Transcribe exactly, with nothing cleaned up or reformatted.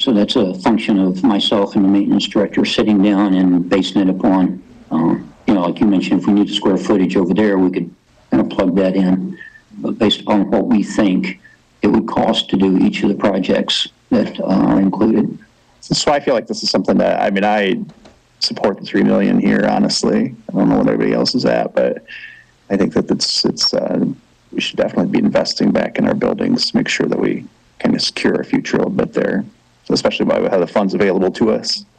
So that's a function of myself and the maintenance director sitting down and basing it upon, um, you know, like you mentioned, if we need the square footage over there, we could kind of plug that in. But based upon what we think it would cost to do each of the projects that uh, are included. So I feel like this is something that, I mean, I support the three million here, honestly. I don't know what everybody else is at, but I think that it's, it's, uh, we should definitely be investing back in our buildings to make sure that we kind of secure our future a little bit there, especially by how the funds available to us.